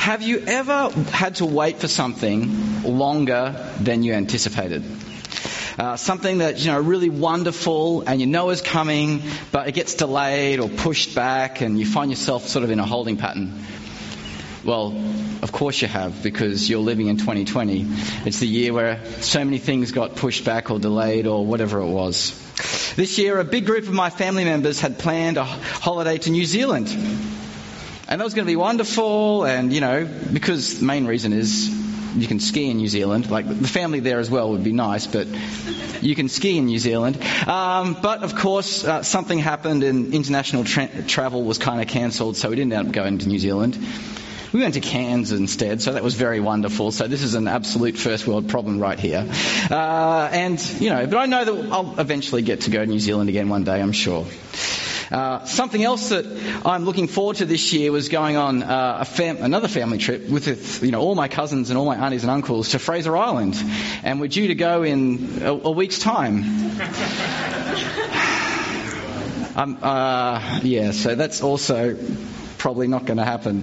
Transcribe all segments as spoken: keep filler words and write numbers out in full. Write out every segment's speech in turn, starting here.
Have you ever had to wait for something longer than you anticipated? Uh, something that, you know, really wonderful and you know is coming, but it gets delayed or pushed back and you find yourself sort of in a holding pattern. Well, of course you have, because you're living in twenty twenty. It's the year where so many things got pushed back or delayed or whatever it was. This year, a big group of my family members had planned a holiday to New Zealand. And that was going to be wonderful, and, you know, because the main reason is you can ski in New Zealand. Like, the family there as well would be nice, but you can ski in New Zealand. Um, but, of course, uh, something happened and international tra- travel was kind of cancelled, so we didn't end up going to New Zealand. We went to Cairns instead, so that was very wonderful. So this is an absolute first world problem right here. Uh, and, you know, but I know that I'll eventually get to go to New Zealand again one day, I'm sure. Uh, something else that I'm looking forward to this year was going on uh, a fam- another family trip with, you know, all my cousins and all my aunties and uncles to Fraser Island, and we're due to go in a, a week's time. um, uh, yeah, so that's also probably not going to happen.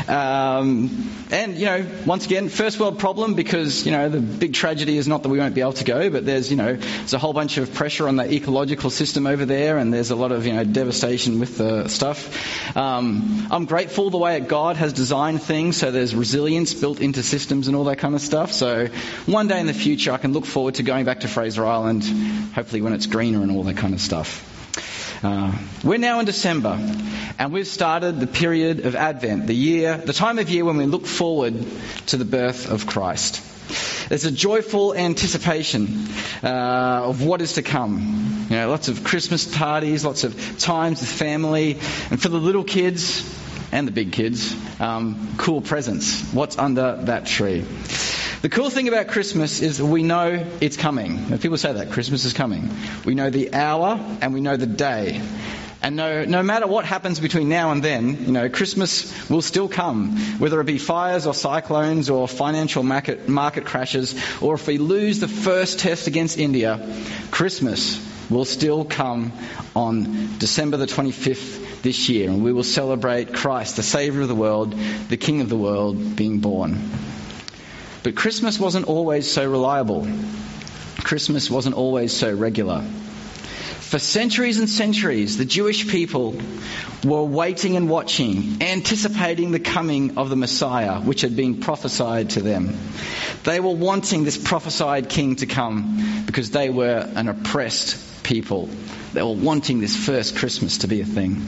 Um, and, you know, once again, first world problem, because, you know, the big tragedy is not that we won't be able to go, but there's, you know, there's a whole bunch of pressure on the ecological system over there, and there's a lot of, you know, devastation with the stuff. Um, I'm grateful the way that God has designed things, so there's resilience built into systems and all that kind of stuff. So one day in the future, I can look forward to going back to Fraser Island, hopefully when it's greener and all that kind of stuff. Uh, we're now in December, and we've started the period of Advent, the year, the time of year when we look forward to the birth of Christ. There's a joyful anticipation uh, of what is to come. You know, lots of Christmas parties, lots of times with family, and for the little kids and the big kids, um, cool presents. What's under that tree? The cool thing about Christmas is we know it's coming. Now, people say that Christmas is coming. We know the hour and we know the day. And no, no matter what happens between now and then, you know, Christmas will still come. Whether it be fires or cyclones or financial market, market crashes, or if we lose the first test against India, Christmas will still come on December the twenty-fifth this year. And we will celebrate Christ, the Saviour of the world, the King of the world, being born. But Christmas wasn't always so reliable. Christmas wasn't always so regular. For centuries and centuries, the Jewish people were waiting and watching, anticipating the coming of the Messiah, which had been prophesied to them. They were wanting this prophesied king to come because they were an oppressed people. They were wanting this first Christmas to be a thing.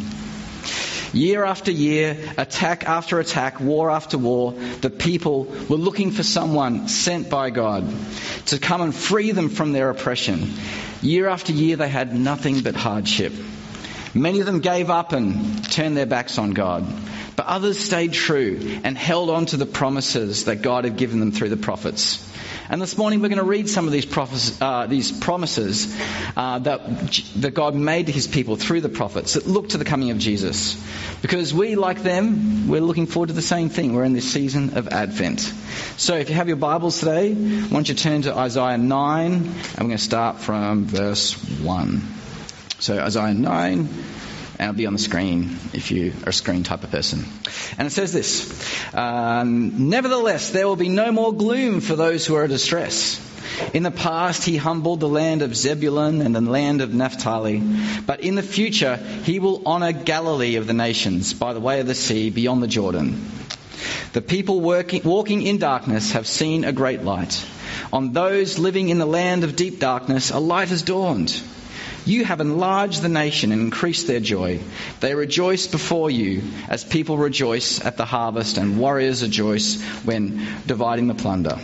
Year after year, attack after attack, war after war, the people were looking for someone sent by God to come and free them from their oppression. Year after year, they had nothing but hardship. Many of them gave up and turned their backs on God. But others stayed true and held on to the promises that God had given them through the prophets. And this morning we're going to read some of these, prophes- uh, these promises uh, that, that God made to his people through the prophets that look to the coming of Jesus. Because we, like them, we're looking forward to the same thing. We're in this season of Advent. So if you have your Bibles today, why don't you turn to Isaiah nine, and we're going to start from verse one. So Isaiah nine, and it'll be on the screen if you are a screen type of person. And it says this, um, Nevertheless, there will be no more gloom for those who are in distress. In the past, he humbled the land of Zebulun and the land of Naphtali. But in the future, he will honour Galilee of the nations by the way of the sea beyond the Jordan. The people working, walking in darkness have seen a great light. On those living in the land of deep darkness, a light has dawned. You have enlarged the nation and increased their joy. They rejoice before you as people rejoice at the harvest and warriors rejoice when dividing the plunder.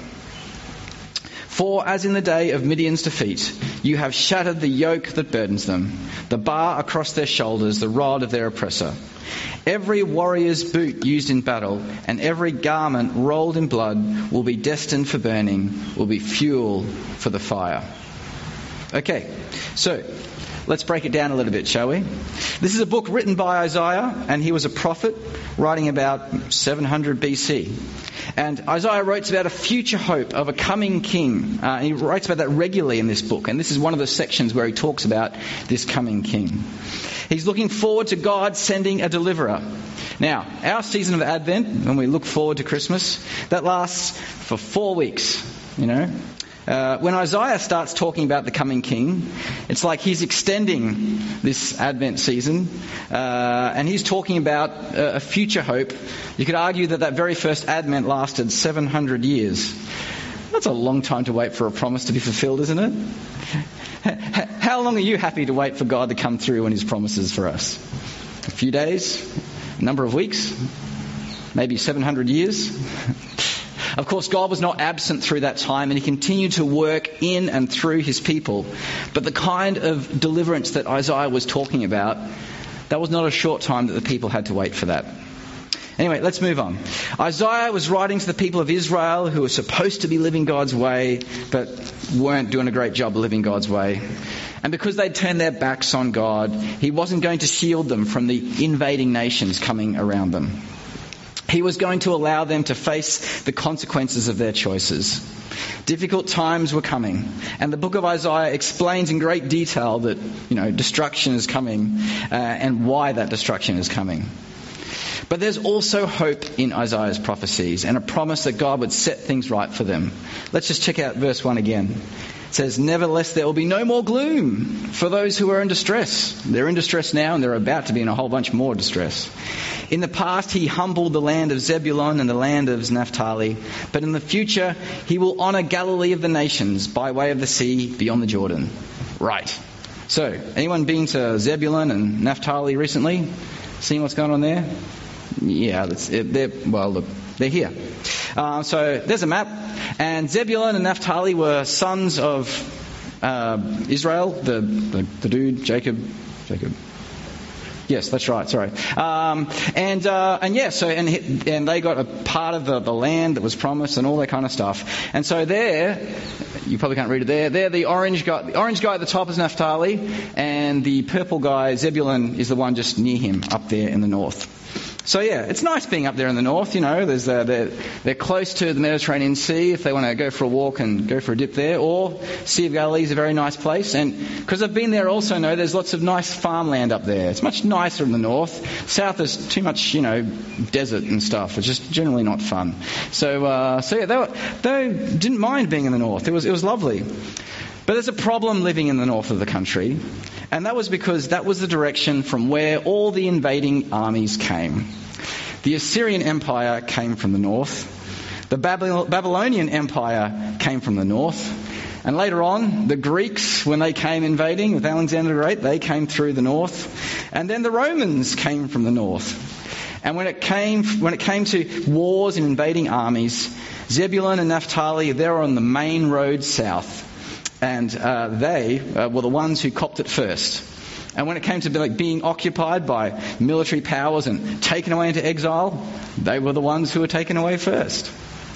For as in the day of Midian's defeat, you have shattered the yoke that burdens them, the bar across their shoulders, the rod of their oppressor. Every warrior's boot used in battle and every garment rolled in blood will be destined for burning, will be fuel for the fire. Okay, so let's break it down a little bit, shall we? This is a book written by Isaiah, and he was a prophet writing about seven hundred B C. And Isaiah writes about a future hope of a coming king. Uh, and he writes about that regularly in this book. And this is one of the sections where he talks about this coming king. He's looking forward to God sending a deliverer. Now, our season of Advent, when we look forward to Christmas, that lasts for four weeks, you know. Uh, when Isaiah starts talking about the coming king, it's like he's extending this Advent season, uh, and he's talking about a, a future hope. You could argue that that very first Advent lasted seven hundred years. That's a long time to wait for a promise to be fulfilled, isn't it? How long are you happy to wait for God to come through on his promises for us? A few days? A number of weeks? Maybe seven hundred years? Of course, God was not absent through that time, and he continued to work in and through his people. But the kind of deliverance that Isaiah was talking about, that was not a short time that the people had to wait for that. Anyway, let's move on. Isaiah was writing to the people of Israel who were supposed to be living God's way, but weren't doing a great job of living God's way. And because they'd turned their backs on God, he wasn't going to shield them from the invading nations coming around them. He was going to allow them to face the consequences of their choices. Difficult times were coming, and the book of Isaiah explains in great detail that, you know, destruction is coming uh, and why that destruction is coming. But there's also hope in Isaiah's prophecies and a promise that God would set things right for them. Let's just check out verse one again. It says, "Nevertheless, there will be no more gloom for those who are in distress." They're in distress now, and they're about to be in a whole bunch more distress. "In the past, he humbled the land of Zebulun and the land of Naphtali. But in the future, he will honour Galilee of the nations by way of the sea beyond the Jordan." Right. So, anyone been to Zebulun and Naphtali recently? Seen what's going on there? Yeah, that's it. They're, well, look, they're here. Uh, so there's a map, and Zebulun and Naphtali were sons of uh, Israel, the, the the dude Jacob. Jacob. Yes, that's right. Sorry. Um, and uh, and yeah, so and and they got a part of the, the land that was promised and all that kind of stuff. And so there, you probably can't read it there. There, the orange guy, the orange guy at the top is Naphtali, and the purple guy Zebulun is the one just near him up there in the north. So yeah, it's nice being up there in the north. You know, there's uh, they're they're close to the Mediterranean Sea if they want to go for a walk and go for a dip there. Or Sea of Galilee is a very nice place, and because I've been there, also know there's lots of nice farmland up there. It's much nicer in the north. South is too much, you know, desert and stuff. It's just generally not fun. So uh, so yeah, they were, they didn't mind being in the north. It was it was lovely. But there's a problem living in the north of the country, and that was because that was the direction from where all the invading armies came. The Assyrian Empire came from the north. The Babylonian Empire came from the north. And later on, the Greeks, when they came invading with Alexander the Great, they came through the north. And then the Romans came from the north. And when it came when it came to wars and invading armies, Zebulun and Naphtali, they were on the main road south. And uh, they uh, were the ones who copped it first. And when it came to be like being occupied by military powers and taken away into exile, they were the ones who were taken away first.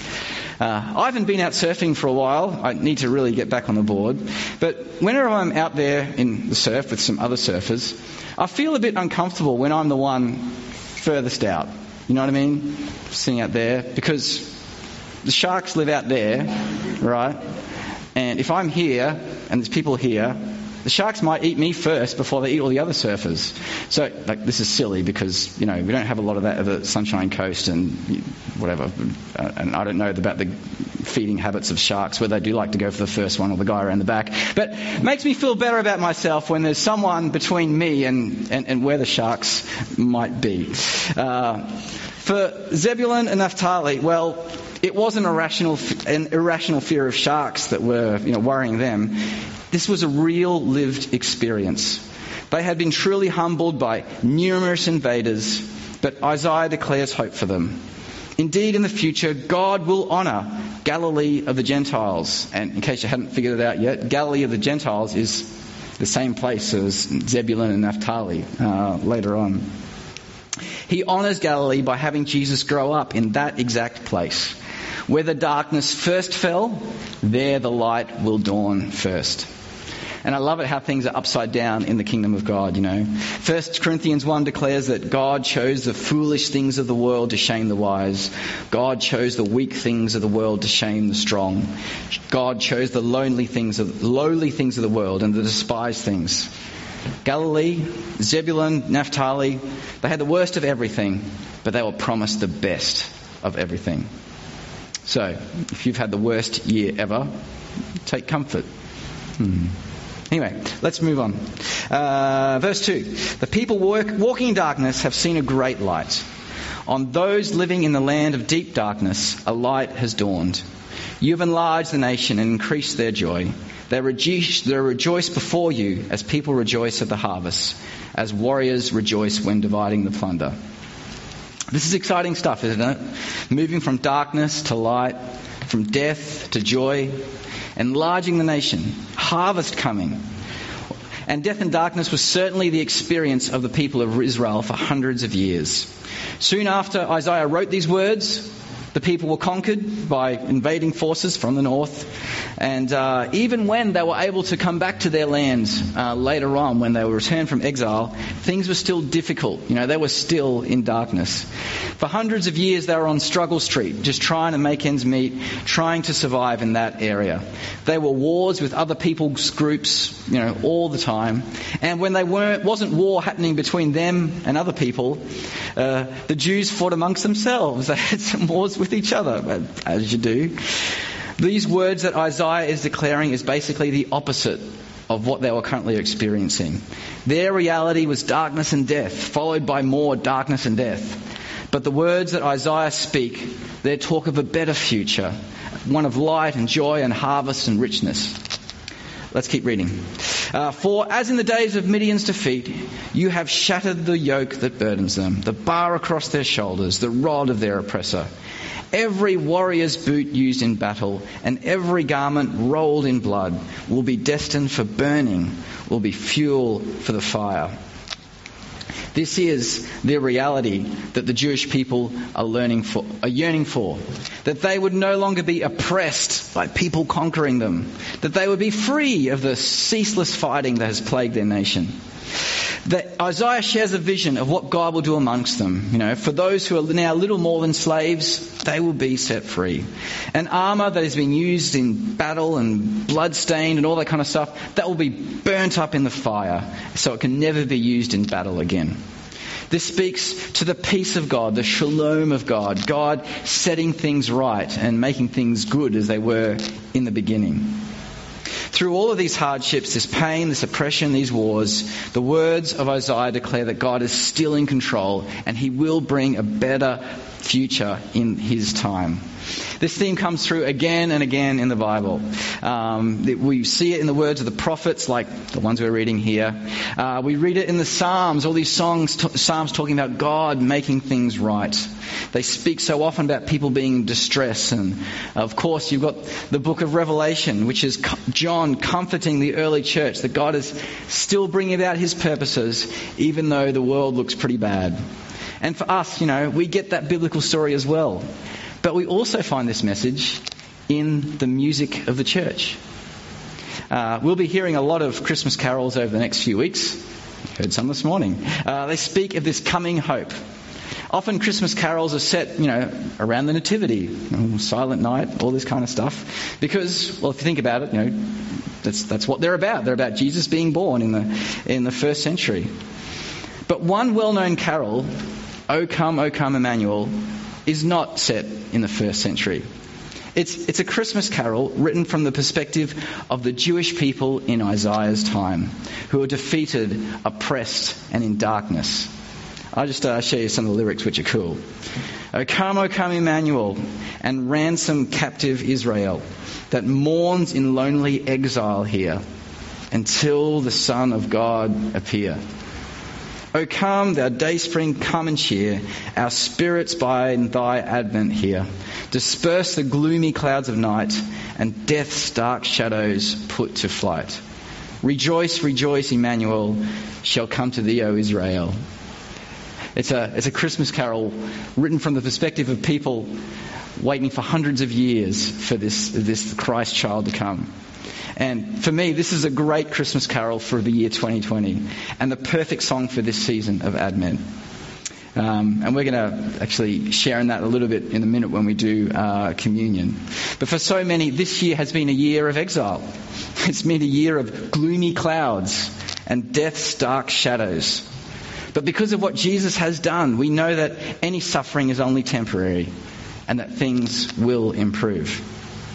Uh, I haven't been out surfing for a while. I need to really get back on the board. But whenever I'm out there in the surf with some other surfers, I feel a bit uncomfortable when I'm the one furthest out. You know what I mean? Sitting out there. Because the sharks live out there, right? And if I'm here and there's people here, the sharks might eat me first before they eat all the other surfers. So, like, this is silly because, you know, we don't have a lot of that at the Sunshine Coast and whatever. And I don't know about the feeding habits of sharks, where they do like to go for the first one or the guy around the back. But it makes me feel better about myself when there's someone between me and, and, and where the sharks might be. Uh, for Zebulun and Naphtali, well, it wasn't a rational, an irrational fear of sharks that were, you know, worrying them. This was a real lived experience. They had been truly humbled by numerous invaders, but Isaiah declares hope for them. Indeed, in the future, God will honour Galilee of the Gentiles. And in case you hadn't figured it out yet, Galilee of the Gentiles is the same place as Zebulun and Naphtali uh, later on. He honours Galilee by having Jesus grow up in that exact place. Where the darkness first fell, there the light will dawn first. And I love it how things are upside down in the kingdom of God, you know. First Corinthians one declares that God chose the foolish things of the world to shame the wise. God chose the weak things of the world to shame the strong. God chose the lonely things of, lowly things of the world and the despised things. Galilee, Zebulun, Naphtali, they had the worst of everything, but they were promised the best of everything. So, if you've had the worst year ever, take comfort. Hmm. Anyway, let's move on. Uh, verse two. The people work, walking in darkness have seen a great light. On those living in the land of deep darkness, a light has dawned. You have enlarged the nation and increased their joy. They rejoice, they rejoice before you as people rejoice at the harvest, as warriors rejoice when dividing the plunder. This is exciting stuff, isn't it? Moving from darkness to light, from death to joy, enlarging the nation, harvest coming. And death and darkness was certainly the experience of the people of Israel for hundreds of years. Soon after Isaiah wrote these words, the people were conquered by invading forces from the north. And uh, even when they were able to come back to their land uh, later on, when they were returned from exile, things were still difficult. You know, they were still in darkness. For hundreds of years, they were on struggle street, just trying to make ends meet, trying to survive in that area. They were wars with other people's groups, you know, all the time. And when they weren't, wasn't war happening between them and other people, uh, the Jews fought amongst themselves. They had some wars with each other, as you do. These words that Isaiah is declaring is basically the opposite of what they were currently experiencing. Their reality was darkness and death, followed by more darkness and death. But the words that Isaiah speak, they talk of a better future, one of light and joy and harvest and richness. Let's keep reading. Uh, For as in the days of Midian's defeat, you have shattered the yoke that burdens them, the bar across their shoulders, the rod of their oppressor. Every warrior's boot used in battle and every garment rolled in blood will be destined for burning, will be fuel for the fire. This is the reality that the Jewish people are learning for, are yearning for. That they would no longer be oppressed by people conquering them. That they would be free of the ceaseless fighting that has plagued their nation. That Isaiah shares a vision of what God will do amongst them. You know, for those who are now little more than slaves, they will be set free. An armour that has been used in battle and blood-stained and all that kind of stuff, that will be burnt up in the fire so it can never be used in battle again. This speaks to the peace of God, the shalom of God, God setting things right and making things good as they were in the beginning. Through all of these hardships, this pain, this oppression, these wars, the words of Isaiah declare that God is still in control and he will bring a better future in his time. This theme comes through again and again in the Bible. Um, we see it in the words of the prophets, like the ones we're reading here. Uh, we read it in the Psalms, all these songs, t- Psalms talking about God making things right. They speak so often about people being in distress. And of course, you've got the book of Revelation, which is John comforting the early church that God is still bringing about his purposes, even though the world looks pretty bad. And for us, you know, we get that biblical story as well. But we also find this message in the music of the church. Uh, we'll be hearing a lot of Christmas carols over the next few weeks. Heard some this morning. Uh, they speak of this coming hope. Often Christmas carols are set, you know, around the Nativity, you know, Silent Night, all this kind of stuff. Because, well, if you think about it, you know, that's that's what they're about. They're about Jesus being born in the in the first century. But one well-known carol, O Come, O Come, Emmanuel, is not set in the first century. It's it's a Christmas carol written from the perspective of the Jewish people in Isaiah's time, who are defeated, oppressed, and in darkness. I'll just uh, show you some of the lyrics, which are cool. O come, O come, Emmanuel, and ransom captive Israel, that mourns in lonely exile here, until the Son of God appear. O come, thou dayspring, come and cheer our spirits by thy advent here. Disperse the gloomy clouds of night, and death's dark shadows put to flight. Rejoice, rejoice, Emmanuel shall come to thee, O Israel. It's a it's a Christmas carol written from the perspective of people waiting for hundreds of years for this this Christ child to come. And for me, this is a great Christmas carol for the year twenty twenty and the perfect song for this season of Advent. Um, and we're going to actually share in that a little bit in a minute when we do uh, communion. But for so many, this year has been a year of exile. It's been a year of gloomy clouds and death's dark shadows. But because of what Jesus has done, we know that any suffering is only temporary and that things will improve.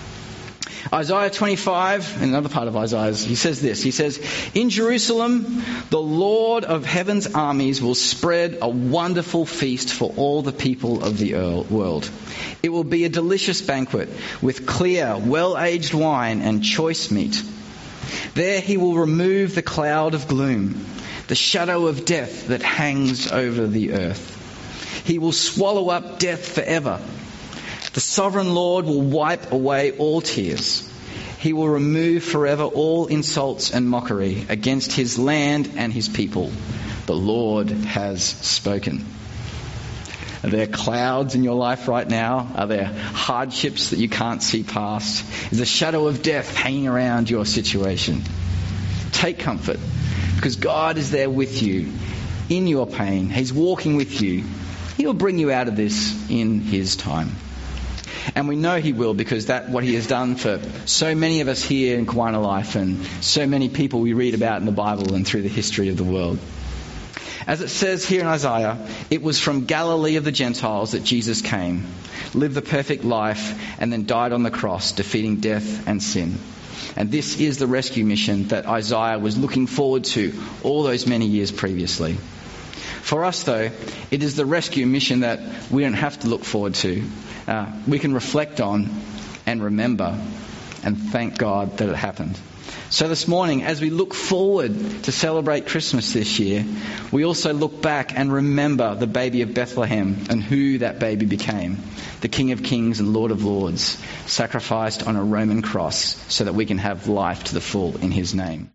Isaiah twenty-five, another part of Isaiah, he says this. He says, "In Jerusalem, the Lord of heaven's armies will spread a wonderful feast for all the people of the world. It will be a delicious banquet with clear, well-aged wine and choice meat. There he will remove the cloud of gloom, the shadow of death that hangs over the earth. He will swallow up death forever. The sovereign Lord will wipe away all tears. He will remove forever all insults and mockery against his land and his people. The Lord has spoken." Are there clouds in your life right now? Are there hardships that you can't see past? Is the shadow of death hanging around your situation? Take comfort, because God is there with you in your pain. He's walking with you. He'll bring you out of this in his time. And we know he will, because that's what he has done for so many of us here in Kawana Life and so many people we read about in the Bible and through the history of the world. As it says here in Isaiah, it was from Galilee of the Gentiles that Jesus came, lived the perfect life, and then died on the cross, defeating death and sin. And this is the rescue mission that Isaiah was looking forward to all those many years previously. For us, though, it is the rescue mission that we don't have to look forward to. Uh, we can reflect on and remember and thank God that it happened. So this morning, as we look forward to celebrate Christmas this year, we also look back and remember the baby of Bethlehem and who that baby became. The King of Kings and Lord of Lords, sacrificed on a Roman cross so that we can have life to the full in his name.